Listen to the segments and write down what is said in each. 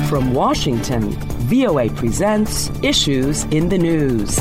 From Washington, VOA presents Issues in the News.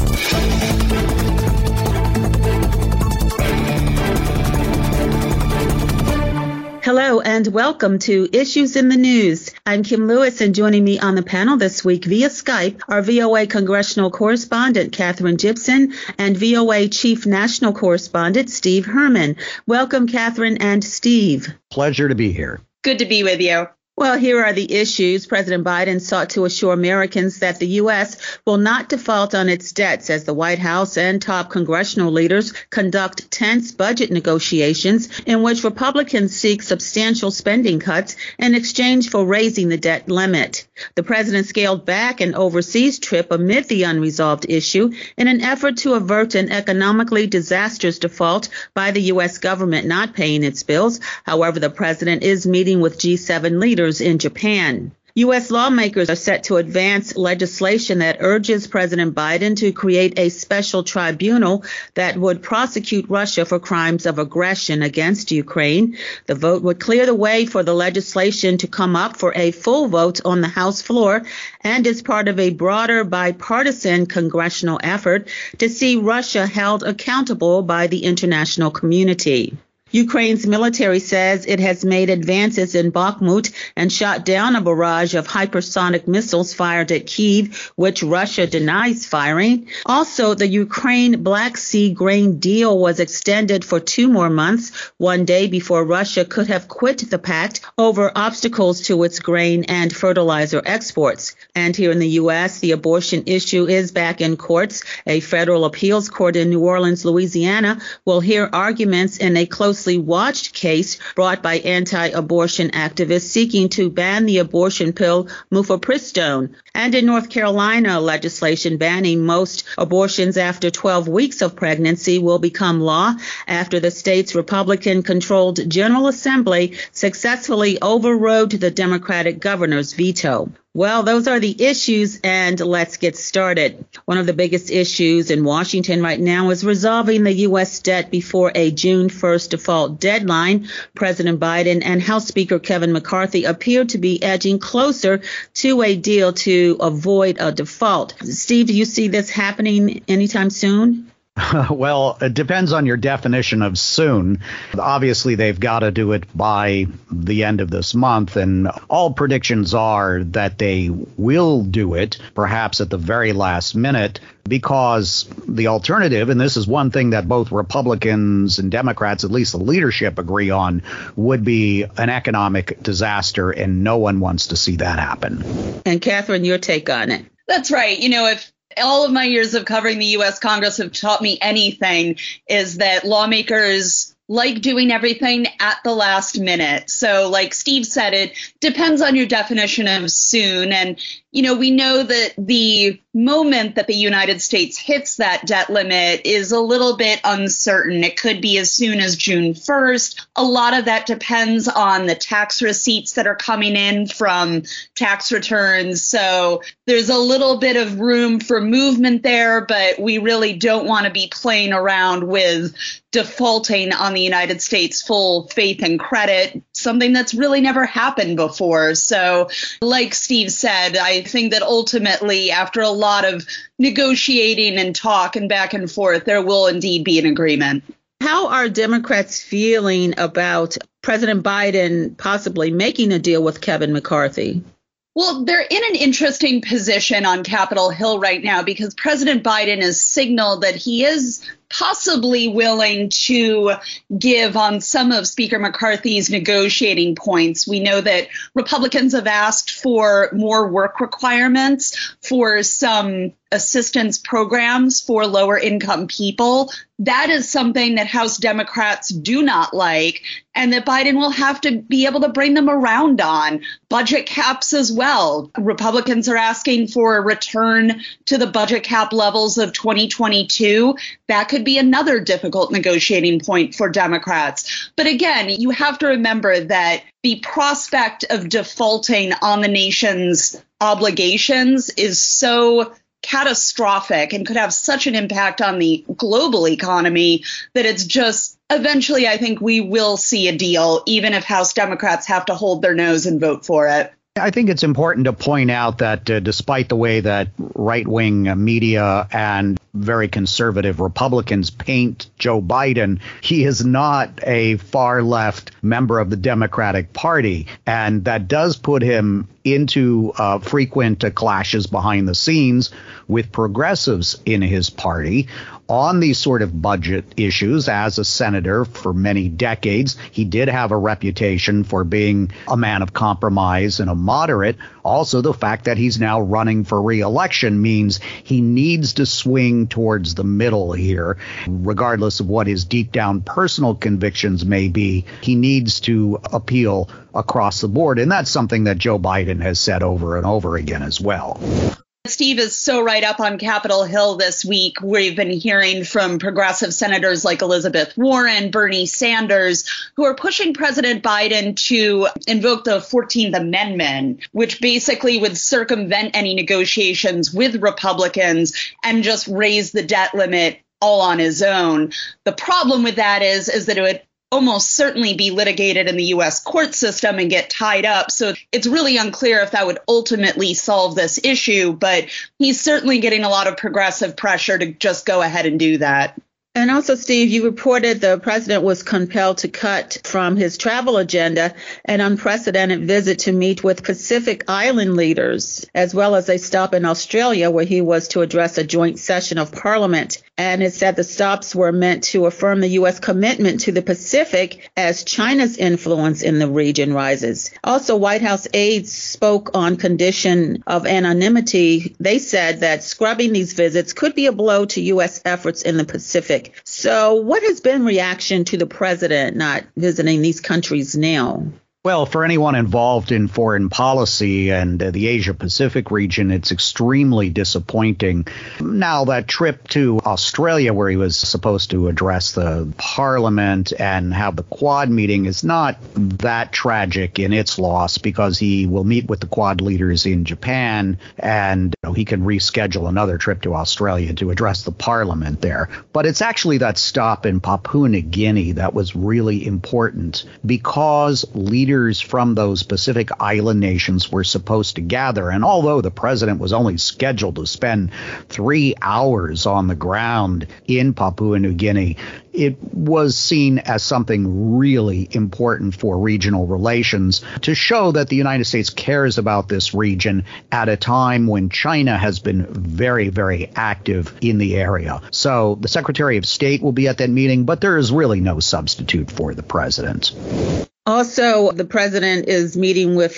Hello and welcome to Issues in the News. I'm Kim Lewis, and joining me on the panel this week via Skype are VOA congressional correspondent Catherine Gibson and VOA chief national correspondent Steve Herman. Welcome, Catherine and Steve. Pleasure to be here. Good to be with you. Well, here are the issues. President Biden sought to assure Americans that the U.S. will not default on its debts as the White House and top congressional leaders conduct tense budget negotiations in which Republicans seek substantial spending cuts in exchange for raising the debt limit. The president scaled back an overseas trip amid the unresolved issue in an effort to avert an economically disastrous default by the U.S. government not paying its bills. However, the president is meeting with G7 leaders in Japan. U.S. lawmakers are set to advance legislation that urges President Biden to create a special tribunal that would prosecute Russia for crimes of aggression against Ukraine. The vote would clear the way for the legislation to come up for a full vote on the House floor and is part of a broader bipartisan congressional effort to see Russia held accountable by the international community. Ukraine's military says it has made advances in Bakhmut and shot down a barrage of hypersonic missiles fired at Kyiv, which Russia denies firing. Also, the Ukraine Black Sea grain deal was extended for 2 more months, one day before Russia could have quit the pact over obstacles to its grain and fertilizer exports. And here in the U.S., the abortion issue is back in courts. A federal appeals court in New Orleans, Louisiana, will hear arguments in a closely watched case brought by anti-abortion activists seeking to ban the abortion pill mifepristone. And in North Carolina, legislation banning most abortions after 12 weeks of pregnancy will become law after the state's Republican-controlled General Assembly successfully overrode the Democratic governor's veto. Well, those are the issues, and let's get started. One of the biggest issues in Washington right now is resolving the U.S. debt before a June 1st default deadline. President Biden and House Speaker Kevin McCarthy appear to be edging closer to a deal to avoid a default. Steve, do you see this happening anytime soon? Well, it depends on your definition of soon. Obviously, they've got to do it by the end of this month, and all predictions are that they will do it, perhaps at the very last minute, because the alternative, and this is one thing that both Republicans and Democrats, at least the leadership, agree on, would be an economic disaster, and no one wants to see that happen. And Catherine, your take on it? That's right. You know, if all of my years of covering the U.S. Congress have taught me anything, is that lawmakers like doing everything at the last minute. So like Steve said, it depends on your definition of soon. And, you know, we know that the moment that the United States hits that debt limit is a little bit uncertain. It could be as soon as June 1st. A lot of that depends on the tax receipts that are coming in from tax returns. So there's a little bit of room for movement there, but we really don't want to be playing around with defaulting on the United States full faith and credit, something that's really never happened before. So like Steve said, I think that ultimately, after a lot of negotiating and talk and back and forth, there will indeed be an agreement. How are Democrats feeling about President Biden possibly making a deal with Kevin McCarthy? Well, they're in an interesting position on Capitol Hill right now because President Biden has signaled that he is possibly willing to give on some of Speaker McCarthy's negotiating points. We know that Republicans have asked for more work requirements for some assistance programs for lower income people. That is something that House Democrats do not like, and that Biden will have to be able to bring them around on. Budget caps as well. Republicans are asking for a return to the budget cap levels of 2022. That could be another difficult negotiating point for Democrats. But again, you have to remember that the prospect of defaulting on the nation's obligations is so catastrophic and could have such an impact on the global economy that it's just eventually, I think we will see a deal, even if House Democrats have to hold their nose and vote for it. I think it's important to point out that despite the way that right-wing media and very conservative Republicans paint Joe Biden, he is not a far-left member of the Democratic Party. And that does put him into frequent clashes behind the scenes with progressives in his party on these sort of budget issues. As a senator for many decades, he did have a reputation for being a man of compromise and a moderate. Also, the fact that he's now running for re-election means he needs to swing towards the middle here, regardless of what his deep down personal convictions may be. He needs to appeal across the board. And that's something that Joe Biden has said over and over again as well. Steve is so right up on Capitol Hill this week. We've been hearing from progressive senators like Elizabeth Warren, Bernie Sanders, who are pushing President Biden to invoke the 14th Amendment, which basically would circumvent any negotiations with Republicans and just raise the debt limit all on his own. The problem with that is that it would almost certainly be litigated in the U.S. court system and get tied up. So it's really unclear if that would ultimately solve this issue, but he's certainly getting a lot of progressive pressure to just go ahead and do that. And also, Steve, you reported the president was compelled to cut from his travel agenda an unprecedented visit to meet with Pacific Island leaders, as well as a stop in Australia where he was to address a joint session of Parliament. And it said the stops were meant to affirm the U.S. commitment to the Pacific as China's influence in the region rises. Also, White House aides spoke on condition of anonymity. They said that scrubbing these visits could be a blow to U.S. efforts in the Pacific. So what has been reaction to the president not visiting these countries now? Well, for anyone involved in foreign policy and the Asia-Pacific region, it's extremely disappointing. Now, that trip to Australia, where he was supposed to address the parliament and have the Quad meeting, is not that tragic in its loss because he will meet with the Quad leaders in Japan and he can reschedule another trip to Australia to address the parliament there. But it's actually that stop in Papua New Guinea that was really important because leaders from those Pacific Island nations were supposed to gather. And although the president was only scheduled to spend 3 hours on the ground in Papua New Guinea, it was seen as something really important for regional relations to show that the United States cares about this region at a time when China has been very, very active in the area. So the Secretary of State will be at that meeting, but there is really no substitute for the president. Also, the president is meeting with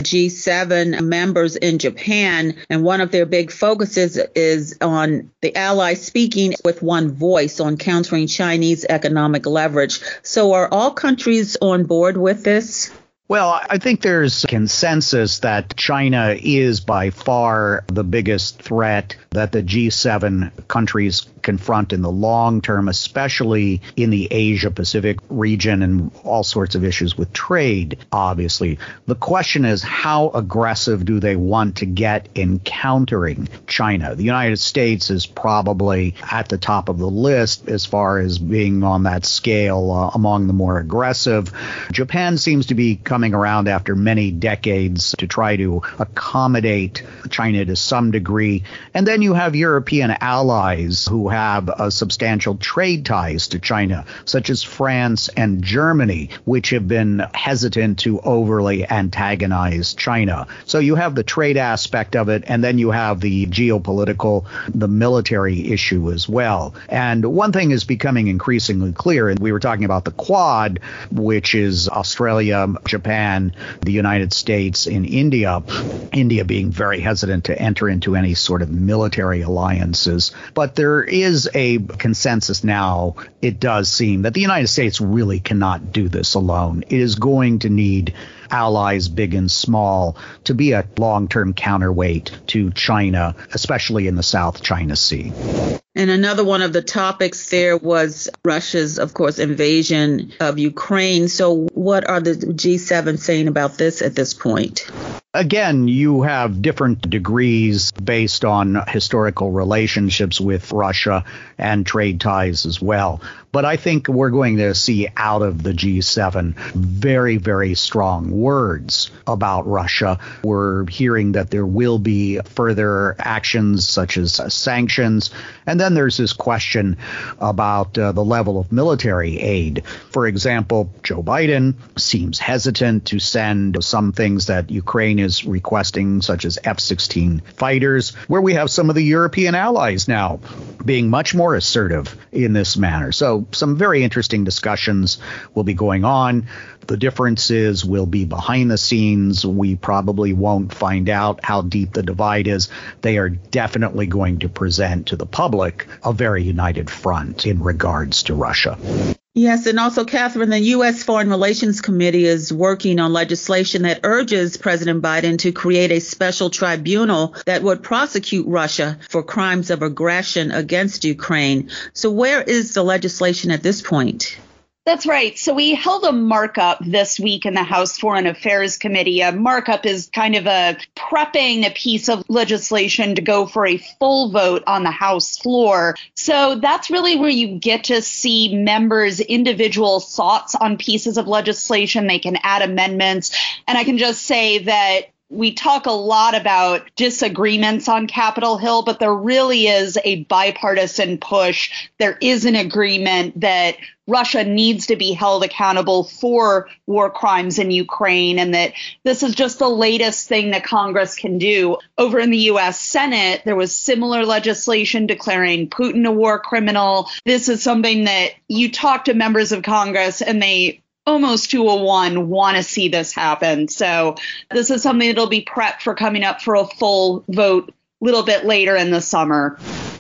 G7 members in Japan, and one of their big focuses is on the allies speaking with one voice on countering Chinese economic leverage. So are all countries on board with this? Well, I think there's consensus that China is by far the biggest threat that the G7 countries confront in the long term, especially in the Asia-Pacific region and all sorts of issues with trade, obviously. The question is, how aggressive do they want to get in countering China? The United States is probably at the top of the list as far as being on that scale among the more aggressive. Japan seems to be coming around after many decades to try to accommodate China to some degree. And then you have European allies who have substantial trade ties to China, such as France and Germany, which have been hesitant to overly antagonize China. So you have the trade aspect of it, and then you have the geopolitical, the military issue as well. And one thing is becoming increasingly clear, and we were talking about the Quad, which is Australia, Japan, the United States, and India being very hesitant to enter into any sort of military alliances. But there is a consensus now, it does seem, that the United States really cannot do this alone. It is going to need allies, big and small, to be a long-term counterweight to China, especially in the South China Sea. And another one of the topics there was Russia's, of course, invasion of Ukraine. So what are the G7 saying about this at this point? Again, you have different degrees based on historical relationships with Russia and trade ties as well. But I think we're going to see out of the G7 very, very strong words about Russia. We're hearing that there will be further actions such as sanctions. And then there's this question about the level of military aid. For example, Joe Biden seems hesitant to send some things that Ukraine is requesting, such as F-16 fighters, where we have some of the European allies now being much more assertive in this manner. So some very interesting discussions will be going on. The differences will be behind the scenes. We probably won't find out how deep the divide is. They are definitely going to present to the public a very united front in regards to Russia. Yes, and also, Catherine, the U.S. Foreign Relations Committee is working on legislation that urges President Biden to create a special tribunal that would prosecute Russia for crimes of aggression against Ukraine. So where is the legislation at this point? That's right. So we held a markup this week in the House Foreign Affairs Committee. A markup is kind of prepping a piece of legislation to go for a full vote on the House floor. So that's really where you get to see members' individual thoughts on pieces of legislation. They can add amendments. And I can just say that we talk a lot about disagreements on Capitol Hill, but there really is a bipartisan push. There is an agreement that Russia needs to be held accountable for war crimes in Ukraine, and that this is just the latest thing that Congress can do. Over in the U.S. Senate, there was similar legislation declaring Putin a war criminal. This is something that you talk to members of Congress and they almost 2-1 want to see this happen. So this is something that'll be prepped for coming up for a full vote a little bit later in the summer.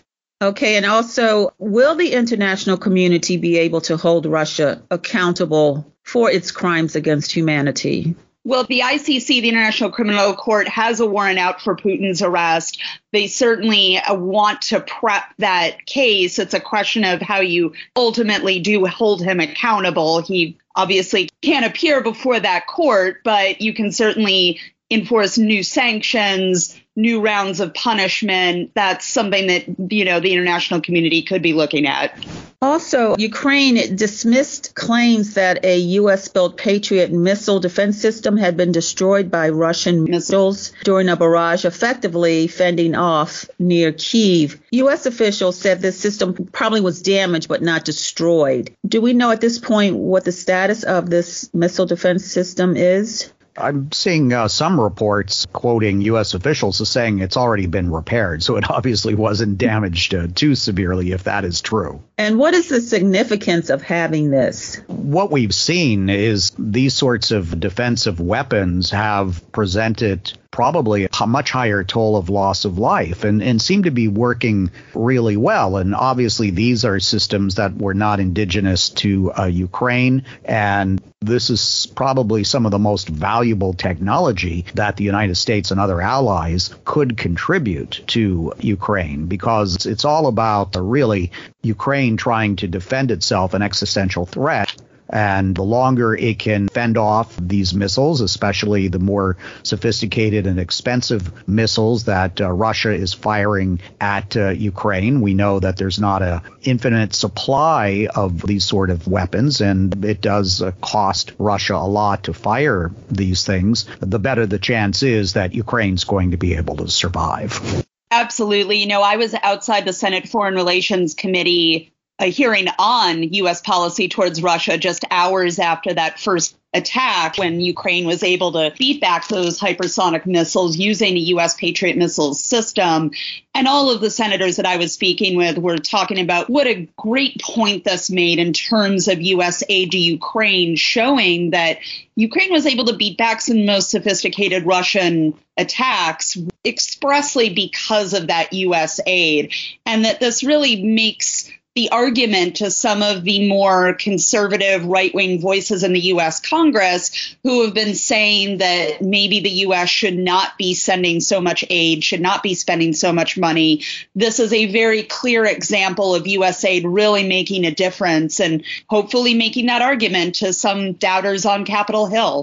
Okay, and also, will the international community be able to hold Russia accountable for its crimes against humanity? Well, the ICC, the International Criminal Court, has a warrant out for Putin's arrest. They certainly want to prep that case. It's a question of how you ultimately do hold him accountable. He obviously can't appear before that court, but you can certainly enforce new sanctions, new rounds of punishment. That's something that, the international community could be looking at. Also, Ukraine dismissed claims that a U.S.-built Patriot missile defense system had been destroyed by Russian missiles during a barrage, effectively fending off near Kyiv. U.S. officials said this system probably was damaged but not destroyed. Do we know at this point what the status of this missile defense system is? I'm seeing some reports quoting U.S. officials as saying it's already been repaired. So it obviously wasn't damaged too severely, if that is true. And what is the significance of having this? What we've seen is these sorts of defensive weapons have presented probably a much higher toll of loss of life and seem to be working really well. And obviously, these are systems that were not indigenous to Ukraine. And this is probably some of the most valuable technology that the United States and other allies could contribute to Ukraine, because it's all about really Ukraine trying to defend itself, an existential threat. And the longer it can fend off these missiles, especially the more sophisticated and expensive missiles that Russia is firing at Ukraine, we know that there's not an infinite supply of these sort of weapons, and it does cost Russia a lot to fire these things. The better the chance is that Ukraine's going to be able to survive. Absolutely. I was outside the Senate Foreign Relations Committee a hearing on U.S. policy towards Russia just hours after that first attack, when Ukraine was able to beat back those hypersonic missiles using a U.S. Patriot missile system. And all of the senators that I was speaking with were talking about what a great point this made in terms of U.S. aid to Ukraine, showing that Ukraine was able to beat back some most sophisticated Russian attacks expressly because of that U.S. aid, and that this really makes the argument to some of the more conservative right-wing voices in the U.S. Congress who have been saying that maybe the U.S. should not be sending so much aid, should not be spending so much money. This is a very clear example of U.S. aid really making a difference and hopefully making that argument to some doubters on Capitol Hill.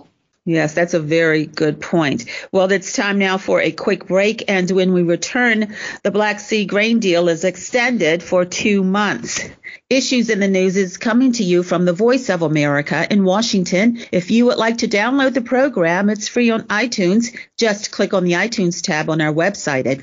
Yes, that's a very good point. Well, it's time now for a quick break. And when we return, the Black Sea grain deal is extended for 2 months. Issues in the News is coming to you from the Voice of America in Washington. If you would like to download the program, it's free on iTunes. Just click on the iTunes tab on our website at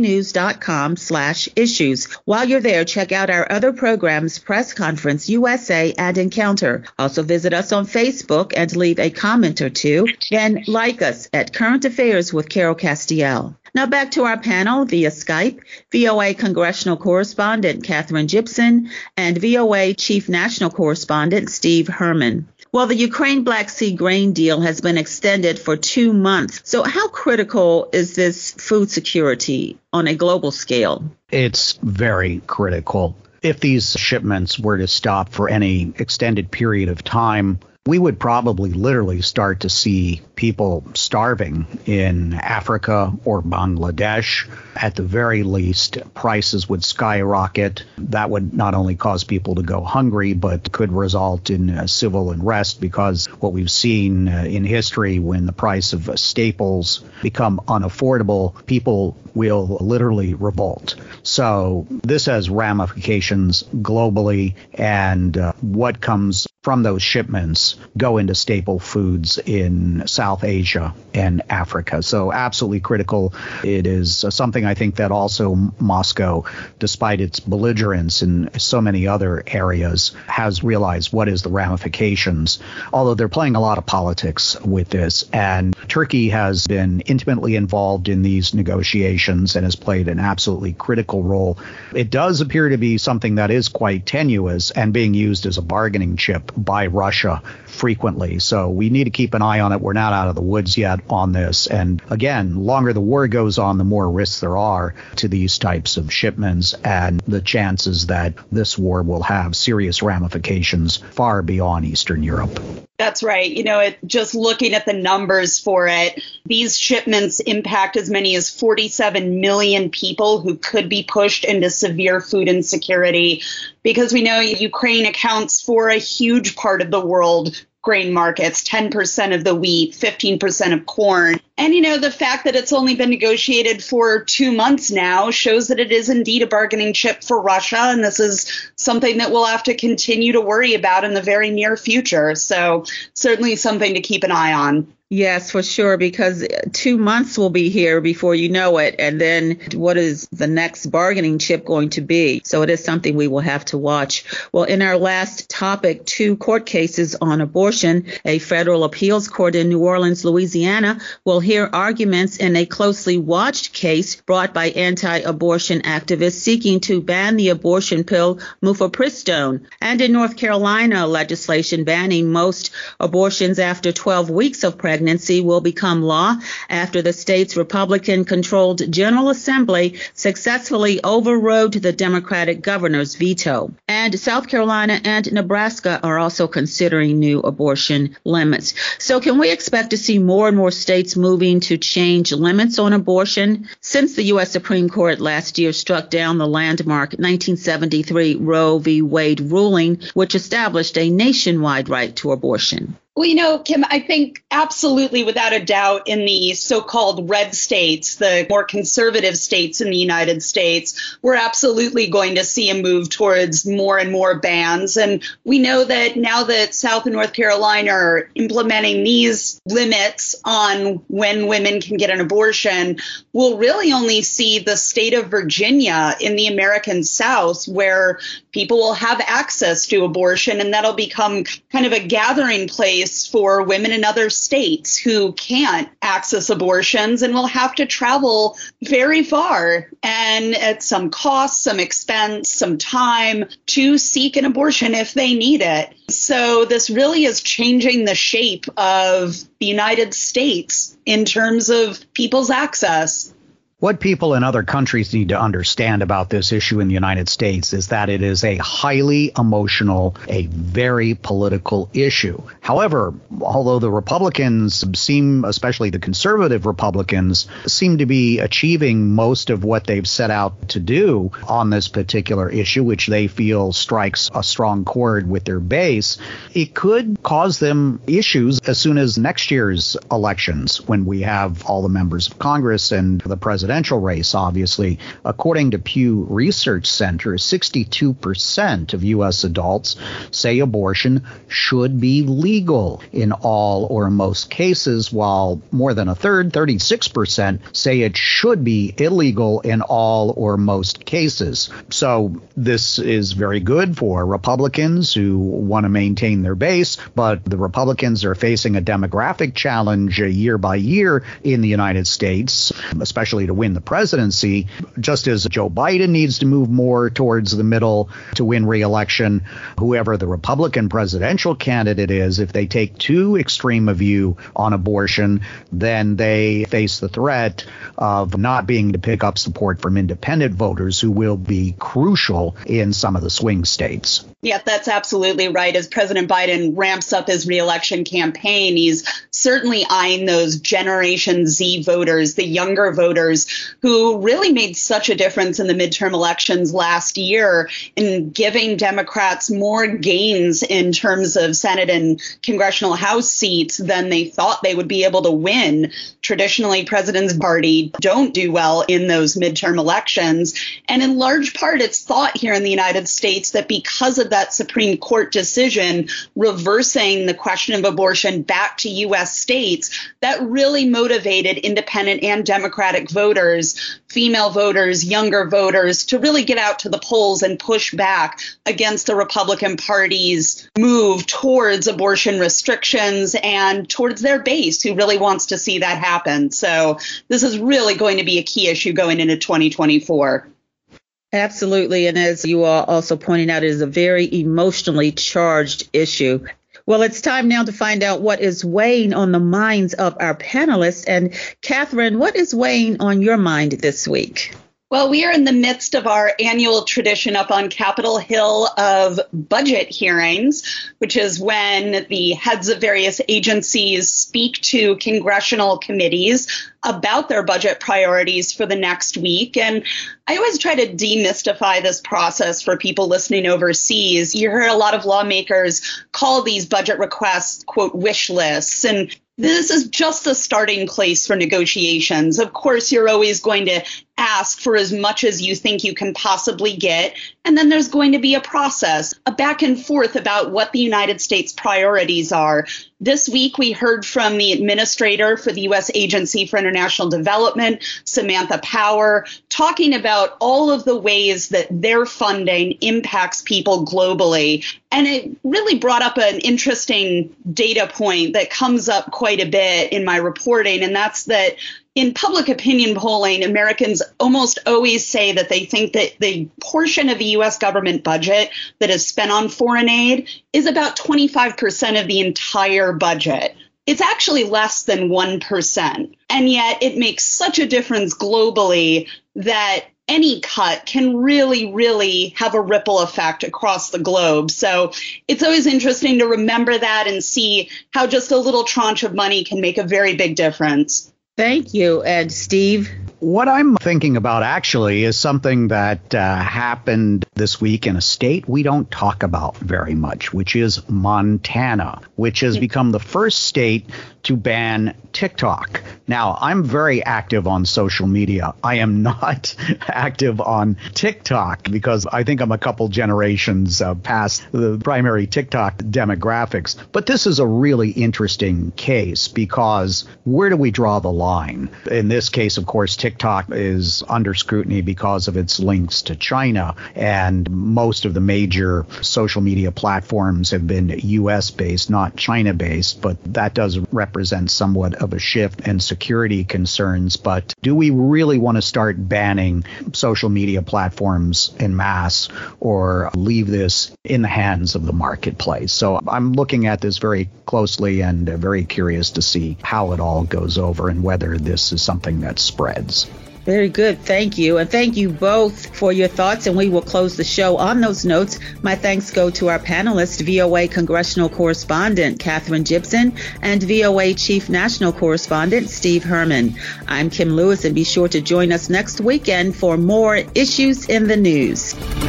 voanews.com/issues. While you're there, check out our other programs, Press Conference USA and Encounter. Also visit us on Facebook and leave a comment or two. Then like us at Current Affairs with Carol Castiel. Now back to our panel via Skype, VOA Congressional Correspondent Catherine Gibson and VOA Chief National Correspondent Steve Herman. Well, the Ukraine Black Sea grain deal has been extended for 2 months. So how critical is this food security on a global scale? It's very critical. If these shipments were to stop for any extended period of time, we would probably literally start to see people starving in Africa or Bangladesh. At the very least, prices would skyrocket. That would not only cause people to go hungry, but could result in civil unrest, because what we've seen in history, when the price of staples become unaffordable, people will literally revolt. So this has ramifications globally, and what comes from those shipments go into staple foods in South Asia and Africa. So absolutely critical. It is something I think that also Moscow, despite its belligerence in so many other areas, has realized what is the ramifications, although they're playing a lot of politics with this. And Turkey has been intimately involved in these negotiations and has played an absolutely critical role. It does appear to be something that is quite tenuous and being used as a bargaining chip by Russia frequently. So we need to keep an eye on it. We're not out of the woods yet on this. And again, longer the war goes on, the more risks there are to these types of shipments, and the chances that this war will have serious ramifications far beyond Eastern Europe. That's right. Just looking at the numbers for it, these shipments impact as many as 47 million people who could be pushed into severe food insecurity, because we know Ukraine accounts for a huge part of the world grain markets, 10% of the wheat, 15% of corn. And, the fact that it's only been negotiated for 2 months now shows that it is indeed a bargaining chip for Russia. And this is something that we'll have to continue to worry about in the very near future. So certainly something to keep an eye on. Yes, for sure, because 2 months will be here before you know it. And then what is the next bargaining chip going to be? So it is something we will have to watch. Well, in our last topic, 2 court cases on abortion. A federal appeals court in New Orleans, Louisiana, will hear arguments in a closely watched case brought by anti-abortion activists seeking to ban the abortion pill mifepristone. And in North Carolina, legislation banning most abortions after 12 weeks of pregnancy will become law after the state's Republican-controlled General Assembly successfully overrode the Democratic governor's veto. And South Carolina and Nebraska are also considering new abortion limits. So can we expect to see more and more states moving to change limits on abortion? Since the U.S. Supreme Court last year struck down the landmark 1973 Roe v. Wade ruling, which established a nationwide right to abortion. Well, Kim, I think absolutely, without a doubt, in the so-called red states, the more conservative states in the United States, we're absolutely going to see a move towards more and more bans. And we know that now that South and North Carolina are implementing these limits on when women can get an abortion, we'll really only see the state of Virginia in the American South, where people will have access to abortion, and that'll become kind of a gathering place for women in other states who can't access abortions and will have to travel very far and at some cost, some expense, some time to seek an abortion if they need it. So this really is changing the shape of the United States in terms of people's access. What people in other countries need to understand about this issue in the United States is that it is a highly emotional, a very political issue. However, although the Republicans seem, especially the conservative Republicans, seem to be achieving most of what they've set out to do on this particular issue, which they feel strikes a strong chord with their base, it could cause them issues as soon as next year's elections, when we have all the members of Congress and the presidential race, obviously. According to Pew Research Center, 62% of U.S. adults say abortion should be legal in all or most cases, while more than a third, 36%, say it should be illegal in all or most cases. So this is very good for Republicans who want to maintain their base, but the Republicans are facing a demographic challenge year by year in the United States, especially to win the presidency, just as Joe Biden needs to move more towards the middle to win re-election. Whoever the Republican presidential candidate is, if they take too extreme a view on abortion, then they face the threat of not being to pick up support from independent voters who will be crucial in some of the swing states. Yeah, that's absolutely right. As President Biden ramps up his re-election campaign, he's certainly eyeing those Generation Z voters, the younger voters who really made such a difference in the midterm elections last year in giving Democrats more gains in terms of Senate and congressional House seats than they thought they would be able to win. Traditionally, President's party don't do well in those midterm elections. And in large part, it's thought here in the United States that because of that Supreme Court decision reversing the question of abortion back to U.S. states, that really motivated independent and Democratic voters, female voters, younger voters, to really get out to the polls and push back against the Republican Party's move towards abortion restrictions and towards their base, who really wants to see that happen. So this is really going to be a key issue going into 2024. Absolutely. And as you are also pointing out, it is a very emotionally charged issue. Well, it's time now to find out what is weighing on the minds of our panelists. And Catherine, what is weighing on your mind this week? Well, we are in the midst of our annual tradition up on Capitol Hill of budget hearings, which is when the heads of various agencies speak to congressional committees about their budget priorities for the next week. And I always try to demystify this process for people listening overseas. You hear a lot of lawmakers call these budget requests, quote, wish lists. And this is just a starting place for negotiations. Of course, you're always going to ask for as much as you think you can possibly get. And then there's going to be a process, a back and forth about what the United States priorities are. This week, we heard from the administrator for the U.S. Agency for International Development, Samantha Power, talking about all of the ways that their funding impacts people globally. And it really brought up an interesting data point that comes up quite a bit in my reporting, and that's that in public opinion polling, Americans almost always say that they think that the portion of the U.S. government budget that is spent on foreign aid is about 25% of the entire budget. It's actually less than 1%. And yet it makes such a difference globally that any cut can really, really have a ripple effect across the globe. So it's always interesting to remember that and see how just a little tranche of money can make a very big difference. Thank you. And Steve? What I'm thinking about actually is something that happened this week in a state we don't talk about very much, which is Montana, which has become the first state to ban TikTok. Now, I'm very active on social media. I am not active on TikTok because I think I'm a couple generations past the primary TikTok demographics. But this is a really interesting case because where do we draw the line? In this case, of course, TikTok is under scrutiny because of its links to China, and most of the major social media platforms have been US-based, not China-based, but that does represent somewhat of a shift in security concerns. But do we really want to start banning social media platforms en masse or leave this in the hands of the marketplace? So I'm looking at this very closely and very curious to see how it all goes over and whether this is something that spreads. Very good. Thank you. And thank you both for your thoughts. And we will close the show on those notes. My thanks go to our panelists, VOA Congressional Correspondent Katherine Gibson and VOA Chief National Correspondent Steve Herman. I'm Kim Lewis, and be sure to join us next weekend for more Issues in the News.